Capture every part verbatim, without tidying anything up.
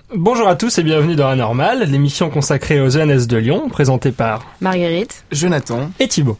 Bonjour à tous et bienvenue dans Anormal, l'émission consacrée aux E N S de Lyon, présentée par Marguerite, Jonathan et Thibaut.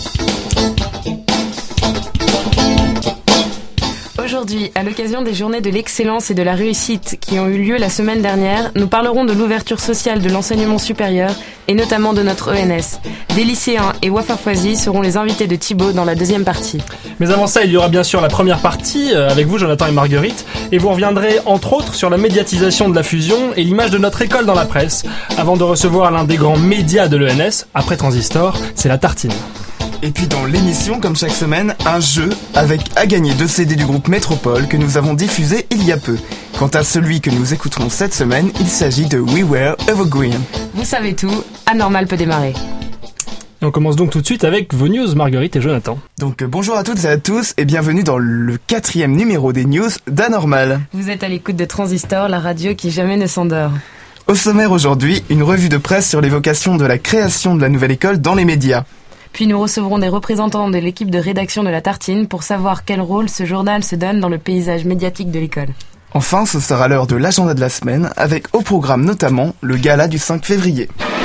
Aujourd'hui, à l'occasion des journées de l'excellence et de la réussite qui ont eu lieu la semaine dernière, nous parlerons de l'ouverture sociale de l'enseignement supérieur et notamment de notre E N S. Des lycéens et Wafafoisi seront les invités de Thibaut dans la deuxième partie. Mais avant ça, il y aura bien sûr la première partie euh, avec vous, Jonathan et Marguerite, et vous reviendrez entre autres sur la médiatisation de la fusion et l'image de notre école dans la presse, avant de recevoir l'un des grands médias de l'E N S, après Transistor, c'est la tartine. Et puis dans l'émission, comme chaque semaine, un jeu avec à gagner deux C D du groupe Métropole que nous avons diffusé il y a peu. Quant à celui que nous écouterons cette semaine, il s'agit de We Were Evergreen. Vous savez tout, Anormal peut démarrer. Et on commence donc tout de suite avec vos news, Marguerite et Jonathan. Donc euh, bonjour à toutes et à tous et bienvenue dans le quatrième numéro des news d'Anormal. Vous êtes à l'écoute de Transistor, la radio qui jamais ne s'endort. Au sommaire aujourd'hui, une revue de presse sur l'évocation de la création de la nouvelle école dans les médias. Puis nous recevrons des représentants de l'équipe de rédaction de La Tartine pour savoir quel rôle ce journal se donne dans le paysage médiatique de l'école. Enfin, ce sera l'heure de l'agenda de la semaine, avec au programme notamment le gala du cinq février.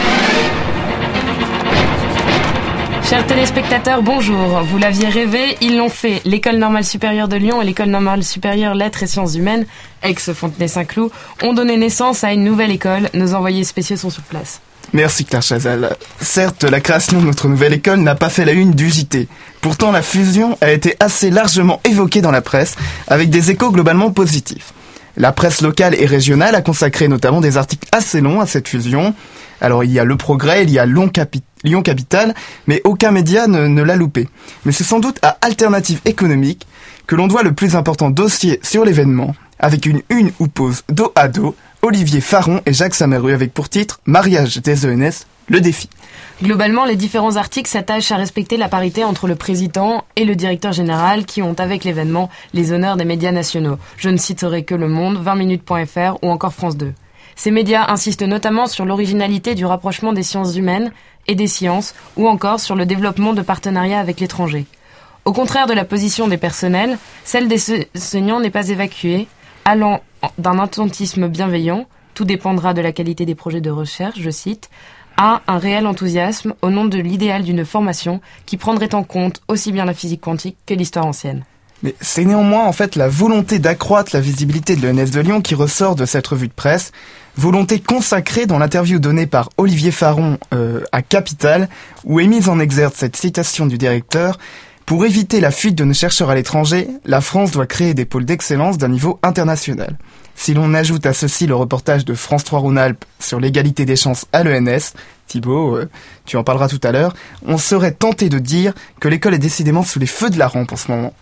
Chers téléspectateurs, bonjour. Vous l'aviez rêvé, ils l'ont fait. L'École normale supérieure de Lyon et l'École normale supérieure Lettres et Sciences Humaines, ex-Fontenay-Saint-Cloud, ont donné naissance à une nouvelle école. Nos envoyés spéciaux sont sur place. Merci Claire Chazal. Certes, la création de notre nouvelle école n'a pas fait la une du J T. Pourtant, la fusion a été assez largement évoquée dans la presse, avec des échos globalement positifs. La presse locale et régionale a consacré notamment des articles assez longs à cette fusion. Alors il y a Le Progrès, il y a Lyon, Capi- Lyon Capitale, mais aucun média ne, ne l'a loupé. Mais c'est sans doute à Alternative économique que l'on doit le plus important dossier sur l'événement, avec une une où pose dos à dos Olivier Faron et Jacques Sameru avec pour titre « Mariage des E N S, le défi ». Globalement, les différents articles s'attachent à respecter la parité entre le président et le directeur général qui ont avec l'événement les honneurs des médias nationaux. Je ne citerai que Le Monde, vingt minutes point f r ou encore France deux. Ces médias insistent notamment sur l'originalité du rapprochement des sciences humaines et des sciences ou encore sur le développement de partenariats avec l'étranger. Au contraire de la position des personnels, celle des enseignants n'est pas évacuée, allant d'un attentisme bienveillant, tout dépendra de la qualité des projets de recherche, je cite, à un réel enthousiasme au nom de l'idéal d'une formation qui prendrait en compte aussi bien la physique quantique que l'histoire ancienne. Mais c'est néanmoins en fait la volonté d'accroître la visibilité de l'E N S de Lyon qui ressort de cette revue de presse, volonté consacrée dans l'interview donnée par Olivier Faron euh, à Capital, où est mise en exergue cette citation du directeur. Pour éviter la fuite de nos chercheurs à l'étranger, la France doit créer des pôles d'excellence d'un niveau international. Si l'on ajoute à ceci le reportage de France trois Rhône-Alpes sur l'égalité des chances à l'E N S, Thibaut, euh, tu en parleras tout à l'heure, on serait tenté de dire que l'école est décidément sous les feux de la rampe en ce moment.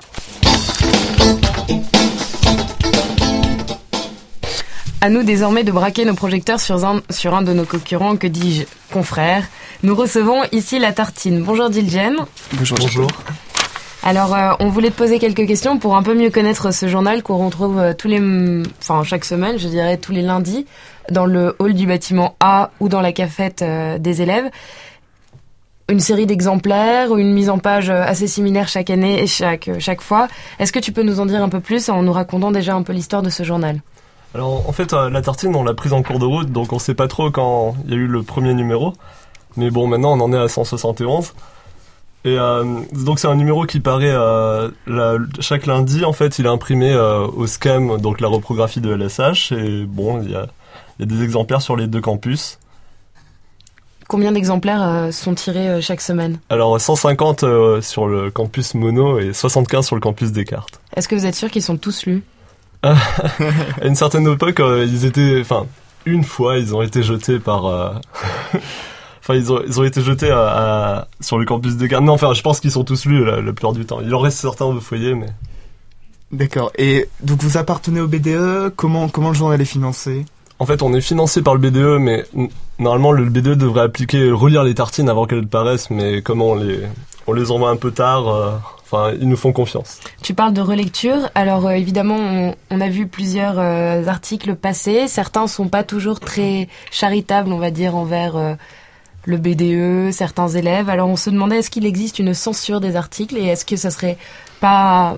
À nous désormais de braquer nos projecteurs sur un, sur un de nos concurrents, que dis-je, confrères. Nous recevons ici La Tartine. Bonjour Dilgen. Bonjour. Bonjour. Alors, euh, on voulait te poser quelques questions pour un peu mieux connaître ce journal qu'on retrouve euh, tous les, enfin chaque semaine, je dirais tous les lundis, dans le hall du bâtiment A ou dans la cafette euh, des élèves. Une série d'exemplaires ou une mise en page assez similaire chaque année et chaque chaque fois. Est-ce que tu peux nous en dire un peu plus en nous racontant déjà un peu l'histoire de ce journal ? Alors en fait, euh, La Tartine, on l'a prise en cours de route, donc on sait pas trop quand il y a eu le premier numéro. Mais bon, maintenant on en est à cent soixante et onze. Et euh, donc c'est un numéro qui paraît euh, la, chaque lundi. En fait, il est imprimé euh, au S C A M, donc la reprographie de L S H. Et bon, il y a, il y a des exemplaires sur les deux campus. Combien d'exemplaires euh, sont tirés euh, chaque semaine ? Alors cent cinquante euh, sur le campus Mono et soixante-quinze sur le campus Descartes. Est-ce que vous êtes sûr qu'ils sont tous lus ? À une certaine époque, euh, ils étaient, enfin, une fois, ils ont été jetés par. Euh... Enfin, ils ont, ils ont été jetés à, à, sur le campus Descartes. Non, enfin, je pense qu'ils sont tous lus la, la plupart du temps. Il en reste certains au foyer, mais... D'accord. Et donc vous appartenez au B D E. Comment, comment le journal est financé ? En fait, on est financé par le B D E, mais n- normalement, le B D E devrait appliquer, relire les tartines avant qu'elles paraissent, mais comme on les, on les envoie un peu tard, euh, enfin, ils nous font confiance. Tu parles de relecture. Alors, euh, évidemment, on, on a vu plusieurs euh, articles passer. Certains sont pas toujours très charitables, on va dire, envers... Euh, le B D E, certains élèves. Alors on se demandait est-ce qu'il existe une censure des articles et est-ce que ça serait pas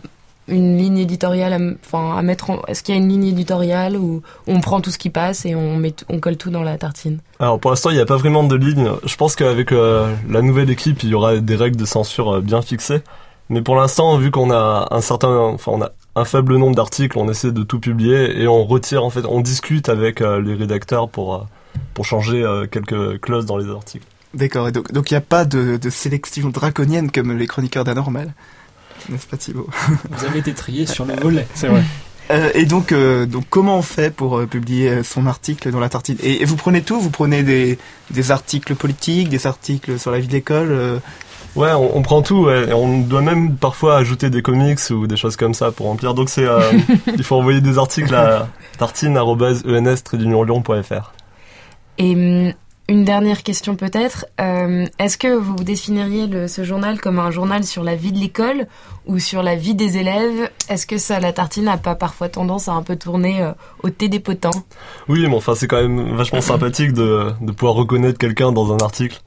une ligne éditoriale, à, enfin à mettre. En, est-ce qu'il y a une ligne éditoriale où on prend tout ce qui passe et on met, on colle tout dans la tartine? Alors pour l'instant, il n'y a pas vraiment de ligne. Je pense qu'avec euh, la nouvelle équipe, il y aura des règles de censure euh, bien fixées. Mais pour l'instant, vu qu'on a un certain, enfin on a un faible nombre d'articles, on essaie de tout publier et on retire en fait, on discute avec euh, les rédacteurs pour euh, pour changer euh, quelques clauses dans les articles. D'accord, et donc donc il n'y a pas de, de sélection draconienne comme les chroniqueurs d'Anormal, n'est-ce pas Thibaut? Vous avez été trié sur le volet, c'est vrai. Euh, et donc, euh, donc, comment on fait pour euh, publier son article dans la tartine? et, et vous prenez tout? Vous prenez des, des articles politiques, des articles sur la vie de l'école euh... Ouais, on, on prend tout, ouais. Et on doit même parfois ajouter des comics ou des choses comme ça pour remplir. Donc c'est, euh, il faut envoyer des articles à tartine arobase e n s trait d'union lyon point f r. Et hum, une dernière question peut-être. Euh, est-ce que vous définiriez le, ce journal comme un journal sur la vie de l'école ou sur la vie des élèves? Est-ce que ça, la tartine n'a pas parfois tendance à un peu tourner euh, au thé des potents? Oui, mais enfin c'est quand même vachement sympathique de, de pouvoir reconnaître quelqu'un dans un article.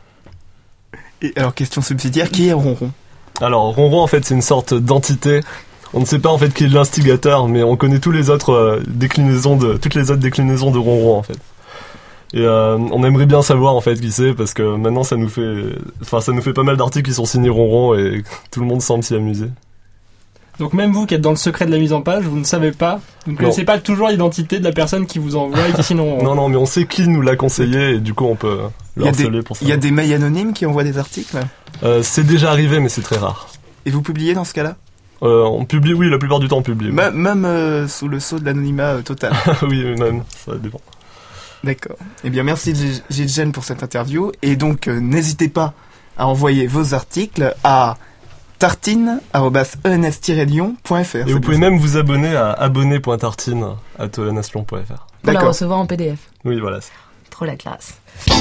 Et alors, question subsidiaire, qui est Ronron? Alors, Ronron, en fait, c'est une sorte d'entité. On ne sait pas, en fait, qui est l'instigateur, mais on connaît tous les autres euh, déclinaisons de, toutes les autres déclinaisons de Ronron, en fait. Et euh, on aimerait bien savoir, en fait, qui c'est, parce que maintenant, ça nous fait, enfin, ça nous fait pas mal d'articles qui sont signés Ronron, et tout le monde semble s'y amuser. Donc même vous qui êtes dans le secret de la mise en page, vous ne savez pas, vous ne connaissez pas toujours l'identité de la personne qui vous envoie et qui sinon... Non, non, mais on sait qui nous l'a conseillé, et du coup, on peut le harceler pour ça. Il y a des mails anonymes qui envoient des articles? euh, C'est déjà arrivé, mais c'est très rare. Et vous publiez dans ce cas-là? euh, On publie, oui, la plupart du temps, on publie. M- même euh, sous le sceau de l'anonymat euh, total? Oui, même, ça dépend. D'accord. Eh bien, merci Gilles pour cette interview. Et donc, euh, n'hésitez pas à envoyer vos articles à tartine arobase e n s tiret lyon point f r. Et vous pouvez même vous abonner à abonner point tartine arobase e n s lyon point f r. Pour la recevoir en P D F. Oui, voilà. Trop la classe.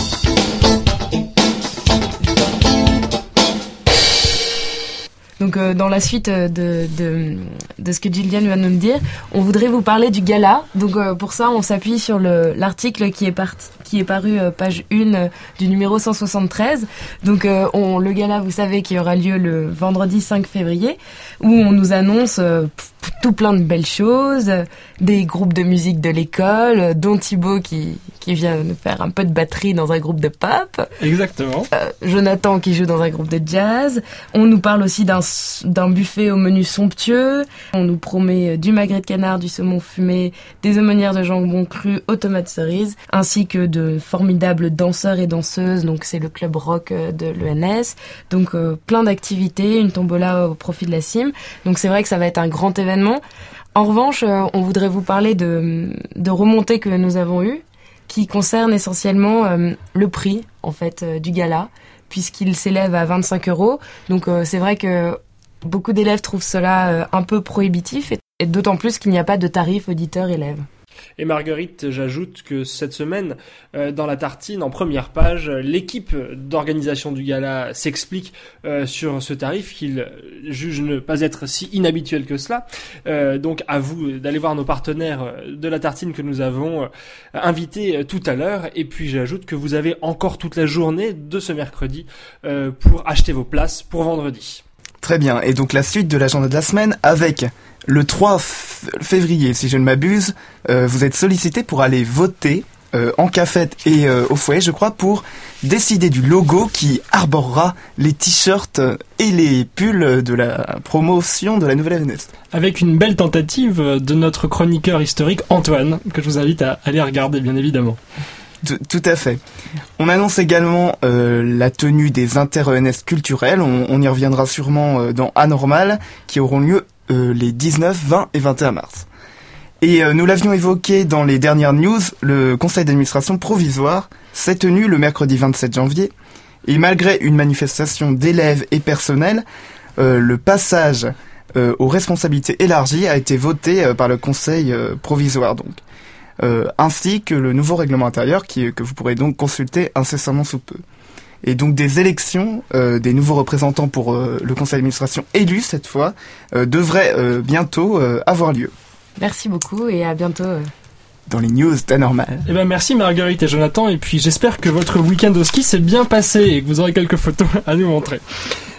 Donc euh, dans la suite de, de, de ce que Gillian va nous dire, on voudrait vous parler du gala. Donc euh, pour ça, on s'appuie sur le, l'article qui est, parti, qui est paru euh, page un euh, du numéro cent soixante-treize. Donc euh, on, le gala, vous savez, qui aura lieu le vendredi cinq février, où on nous annonce euh, tout plein de belles choses, des groupes de musique de l'école, dont Thibaut qui, qui vient nous faire un peu de batterie dans un groupe de pop. Exactement. Euh, Jonathan qui joue dans un groupe de jazz. On nous parle aussi d'un, d'un buffet au menu somptueux. On nous promet du magret de canard, du saumon fumé, des aumônières de jambon cru aux tomates cerises, ainsi que de formidables danseurs et danseuses. Donc c'est le club rock de l'E N S. Donc euh, plein d'activités, une tombola au profit de la C I M. Donc c'est vrai que ça va être un grand événement. En revanche, euh, on voudrait vous parler de, de remontées que nous avons eues, qui concernent essentiellement euh, le prix en fait euh, du gala, puisqu'il s'élève à vingt-cinq euros. Donc euh, c'est vrai que beaucoup d'élèves trouvent cela euh, un peu prohibitif, et, et d'autant plus qu'il n'y a pas de tarif auditeur-élève. Et Marguerite, j'ajoute que cette semaine, euh, dans la tartine, en première page, l'équipe d'organisation du gala s'explique euh, sur ce tarif qu'il juge ne pas être si inhabituel que cela. Euh, donc à vous d'aller voir nos partenaires de la tartine que nous avons euh, invités tout à l'heure. Et puis j'ajoute que vous avez encore toute la journée de ce mercredi euh, pour acheter vos places pour vendredi. Très bien, et donc la suite de l'agenda de la semaine avec le trois février, si je ne m'abuse, euh, vous êtes sollicité pour aller voter euh, en cafette et euh, au foyer, je crois, pour décider du logo qui arborera les t-shirts et les pulls de la promotion de la nouvelle E N S. Avec une belle tentative de notre chroniqueur historique Antoine, que je vous invite à aller regarder, bien évidemment. Tout, tout à fait. On annonce également euh, la tenue des inter-E N S culturels. On, on y reviendra sûrement euh, dans Anormal, qui auront lieu euh, les dix-neuf, vingt et vingt et un mars. Et euh, nous l'avions évoqué dans les dernières news, le conseil d'administration provisoire s'est tenu le mercredi vingt-sept janvier. Et malgré une manifestation d'élèves et personnels, euh, le passage euh, aux responsabilités élargies a été voté euh, par le conseil euh, provisoire, donc. Euh, ainsi que le nouveau règlement intérieur qui, que vous pourrez donc consulter incessamment sous peu. Et donc des élections, euh, des nouveaux représentants pour euh, le conseil d'administration élu cette fois, euh, devraient euh, bientôt euh, avoir lieu. Merci beaucoup et à bientôt. Euh... Dans les news d'Anormal. Eh ben merci Marguerite et Jonathan, et puis j'espère que votre week-end au ski s'est bien passé et que vous aurez quelques photos à nous montrer.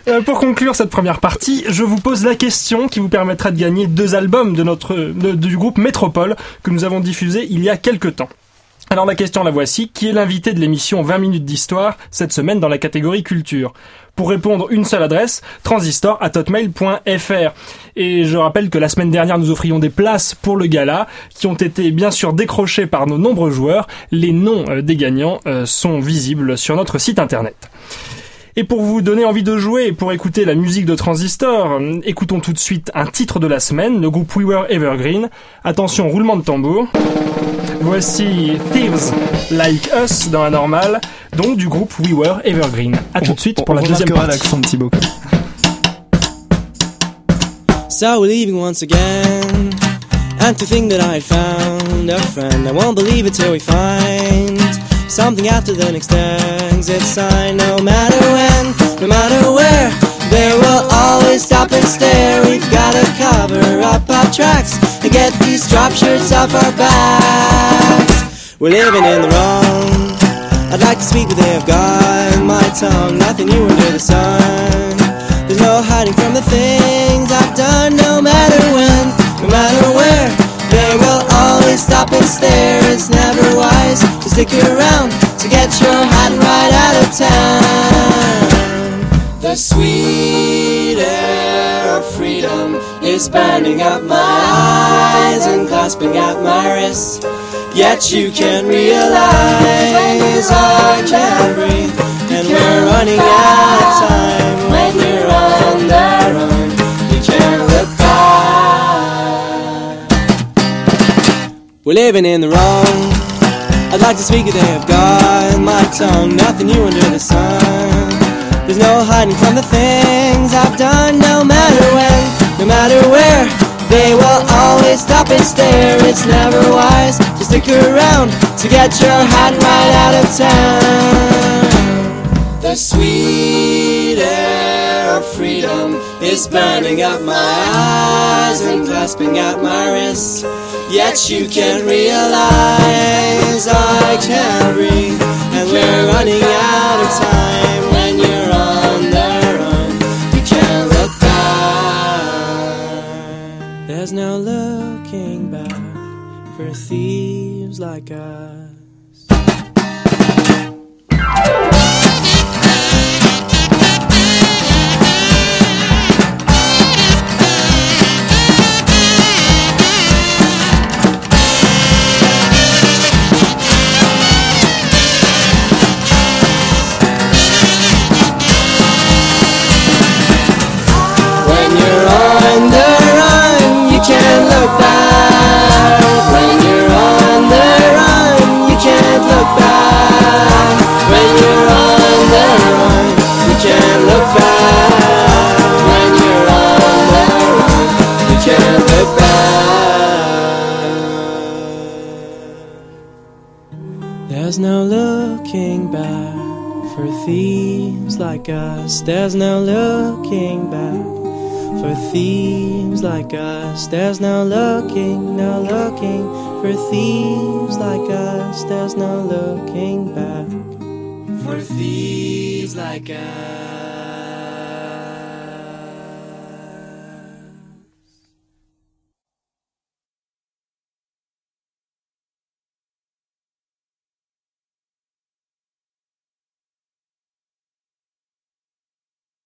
Euh, pour conclure cette première partie, je vous pose la question qui vous permettra de gagner deux albums de notre, de, du groupe Métropole que nous avons diffusé il y a quelques temps. Alors la question la voici, qui est l'invité de l'émission vingt minutes d'histoire cette semaine dans la catégorie culture? Pour répondre, une seule adresse, transistor arobase hotmail point f r. Et je rappelle que la semaine dernière, nous offrions des places pour le gala, qui ont été bien sûr décrochées par nos nombreux joueurs. Les noms euh, des gagnants euh, sont visibles sur notre site internet. Et pour vous donner envie de jouer et pour écouter la musique de Transistor, euh, écoutons tout de suite un titre de la semaine, le groupe We Were Evergreen. Attention, roulement de tambour. Voici Thieves Like Us dans la normale, donc du groupe We Were Evergreen. A tout de suite pour on la deuxième partie. L'accent de Thibaut. So we're leaving once again, and to think that I found a friend. I won't believe it till we find something after the next exit sign. No matter when, no matter where, they will always stop and stare. We've gotta cover up our tracks and get these drop shirts off our backs. We're living in the wrong. I'd like to speak, but they have got my tongue. Nothing new under the sun. There's no hiding from the things I've done. No matter when, no matter where, they will always stop and stare. It's never wise to stick around to get your hat right out of town. The sweet air of freedom is burning up my eyes and clasping at my wrists. Yet you can't realize I can't breathe, and we're running out of time. When you're on the run, you can't look back. We're living in the wrong. I'd like to speak, but they have got my tongue. Nothing new under the sun. There's no hiding from the things I've done. No matter when, no matter where, they will always stop and stare. It's never wise to stick around to get your hat right out of town. The sweet air of freedom is burning up my eyes and clasping at my wrists. Yet you can't realize I can't breathe, and we're running out of time. When you're on the run, you can't look back. There's no looking back for thieves like us. There's no looking back for thieves like us. There's no looking back for thieves like us. There's no looking, no looking for thieves like us. There's no looking back for thieves like us.